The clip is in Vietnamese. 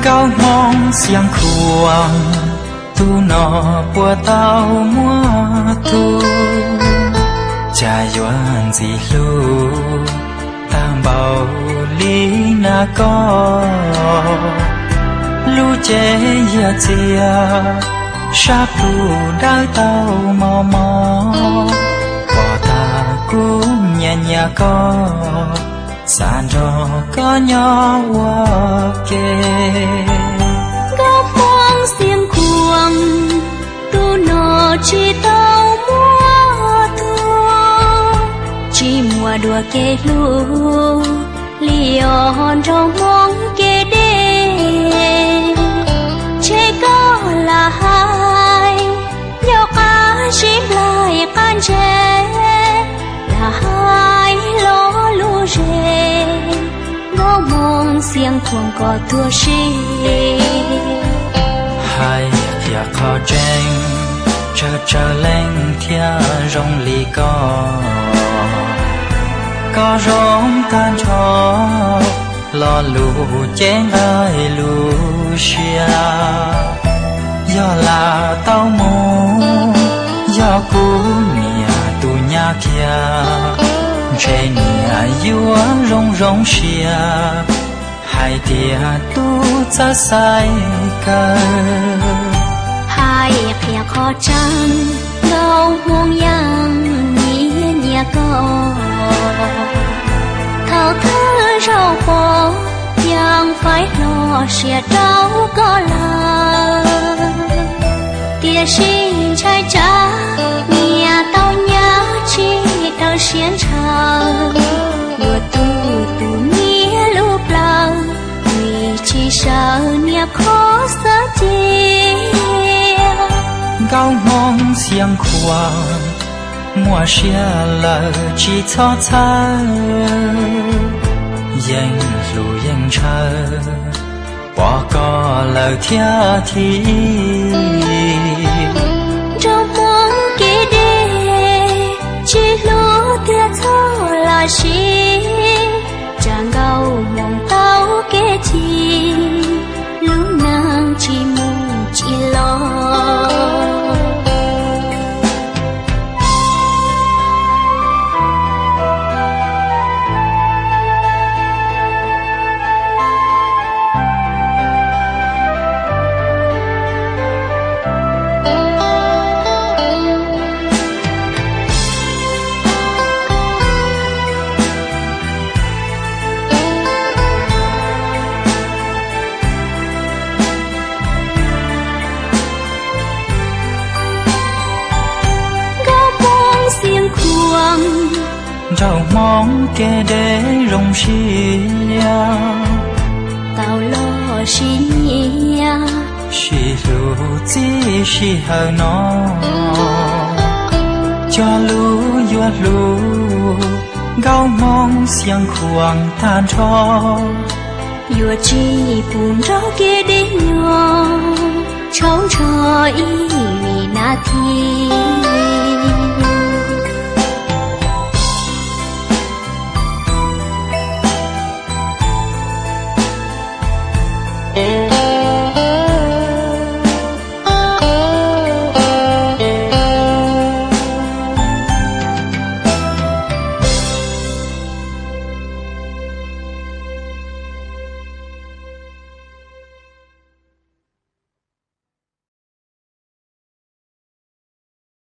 Gao mong xiang khuang tu nọ bùa tao mua tu cha yuan gì lu tam bao lý na có lu chế ya chia sa tu đau tao mò mò bỏ ta cũng nhà nhà có san cho có nhỏ qua kề góc mong xiên cuồng tu nọ chỉ tao mua thua chỉ mùa đùa kê lu lion trong mong kê đê chế có là hai nhóc á chim lại can chế là hai lỗ lu rê ngó mong xiên cuồng có thua xí hai kia khó tranh chờ lên thia rong lì có rong tan cho lo lù chén ai lù xia do là tao muốn do cú nia tu nhà kia trên nia yêu rong xia hai tia tu cha sai cơ hai kia khó chăng ngâu muông yang nhía nhẹ có thao thơ rau khô yang phải lo xia trâu có là tia xin trai cha nhà tao nhớ chi tao xiên chờ vừa tu nghĩa lúc lâu vì chỉ sợ nia khó sợ chi gao mong xiang khuang mùa xia lờ chỉ cho cha yên lù yên chờ bỏ có lời thia thì trong mong kia đê chỉ lú tia cho là chi chẳng gao mong tao kia chi lúc nàng chỉ mong chỉ lo rau mong kê để rong xia tao lo xi nhia xì lù chi xì hờ nó cho lú yua lú gao mong xiang khuang tan cho yua chi bùn rau kia để nhỏ trống cho y vì na thi